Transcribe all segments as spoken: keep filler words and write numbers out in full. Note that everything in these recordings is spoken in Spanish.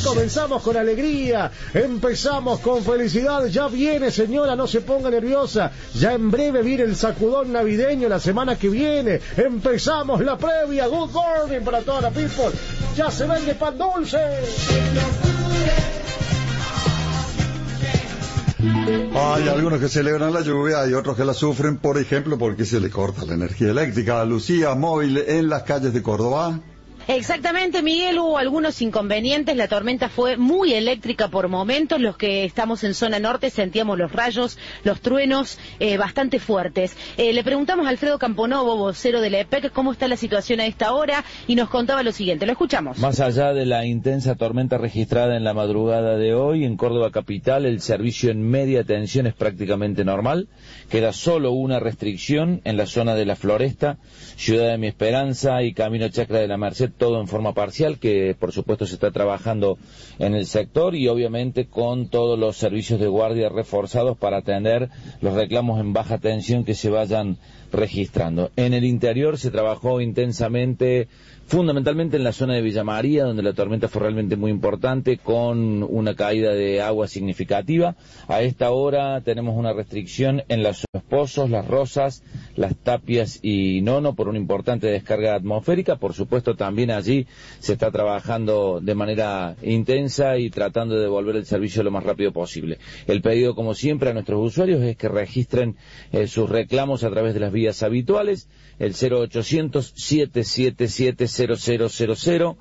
Comenzamos con alegría, empezamos con felicidad. Ya viene, señora, no se ponga nerviosa. Ya en breve viene el sacudón navideño la semana que viene. Empezamos la previa. Good morning para toda la people. Ya se vende pan dulce. Hay algunos que celebran la lluvia y otros que la sufren, por ejemplo, porque se le corta la energía eléctrica. Lucía, móvil en las calles de Córdoba. Exactamente, Miguel, hubo algunos inconvenientes, la tormenta fue muy eléctrica por momentos, los que estamos en zona norte sentíamos los rayos, los truenos eh, bastante fuertes. Eh, le preguntamos a Alfredo Camponovo, vocero de la E P E C, cómo está la situación a esta hora y nos contaba lo siguiente, lo escuchamos. Más allá de la intensa tormenta registrada en la madrugada de hoy, en Córdoba capital el servicio en media tensión es prácticamente normal, queda solo una restricción en la zona de la Floresta, Ciudad de Mi Esperanza y Camino Chacra de la Merced, todo en forma parcial, que por supuesto se está trabajando en el sector y obviamente con todos los servicios de guardia reforzados para atender los reclamos en baja tensión que se vayan registrando. En el interior se trabajó intensamente, fundamentalmente en la zona de Villa María, donde la tormenta fue realmente muy importante, con una caída de agua significativa. A esta hora tenemos una restricción en los Pozos, Las Rosas, Las Tapias y Nono por una importante descarga atmosférica. Por supuesto, también allí se está trabajando de manera intensa y tratando de devolver el servicio lo más rápido posible. El pedido, como siempre, a nuestros usuarios es que registren eh, sus reclamos a través de las vías habituales, el cero ochocientos, siete siete siete, cero cero cero cero.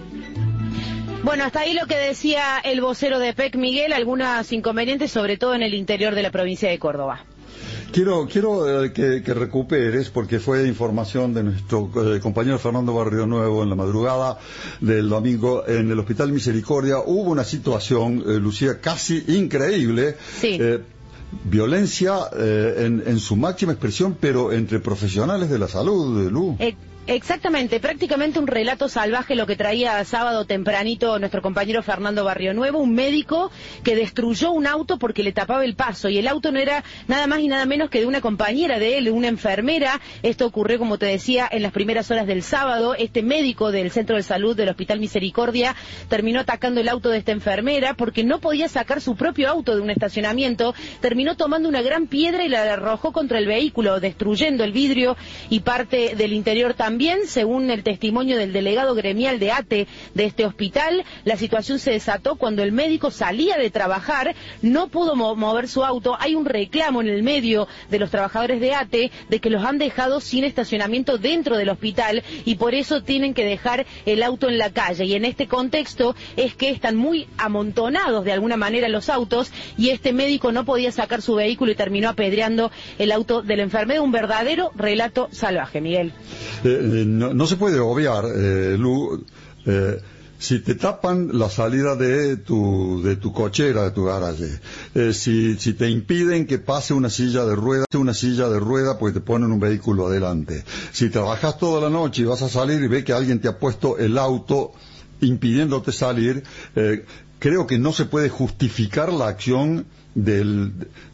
Bueno, hasta ahí lo que decía el vocero de E P E C, Miguel, algunos inconvenientes, sobre todo en el interior de la provincia de Córdoba. Quiero, quiero eh, que, que recuperes, porque fue información de nuestro eh, compañero Fernando Barrio Nuevo en la madrugada del domingo en el Hospital Misericordia. Hubo una situación, eh, Lucía, casi increíble. Sí. Eh, violencia eh, en, en su máxima expresión, pero entre profesionales de la salud, de Lu. Eh... Exactamente, prácticamente un relato salvaje lo que traía sábado tempranito nuestro compañero Fernando Barrio Nuevo, un médico que destruyó un auto porque le tapaba el paso, y el auto no era nada más y nada menos que de una compañera de él, una enfermera. Esto ocurrió, como te decía, en las primeras horas del sábado. Este médico del Centro de Salud del Hospital Misericordia terminó atacando el auto de esta enfermera porque no podía sacar su propio auto de un estacionamiento, terminó tomando una gran piedra y la arrojó contra el vehículo, destruyendo el vidrio y parte del interior también. También, según el testimonio del delegado gremial de A T E de este hospital, la situación se desató cuando el médico salía de trabajar, no pudo mo mover su auto. Hay un reclamo en el medio de los trabajadores de A T E de que los han dejado sin estacionamiento dentro del hospital y por eso tienen que dejar el auto en la calle. Y en este contexto es que están muy amontonados de alguna manera los autos y este médico no podía sacar su vehículo y terminó apedreando el auto de la enfermera. Un verdadero relato salvaje, Miguel. Eh, No, no se puede obviar, eh, Lu, eh, si te tapan la salida de tu, de tu cochera, de tu garaje, eh, si, si te impiden que pase una silla de rueda, una silla de rueda pues te ponen un vehículo adelante, si trabajas toda la noche y vas a salir y ves que alguien te ha puesto el auto impidiéndote salir, eh, creo que no se puede justificar la acción del,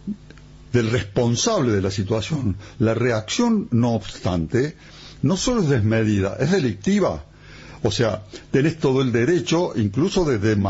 del responsable de la situación. La reacción, no obstante, no solo es desmedida, es delictiva. O sea, tenés todo el derecho, incluso de demandar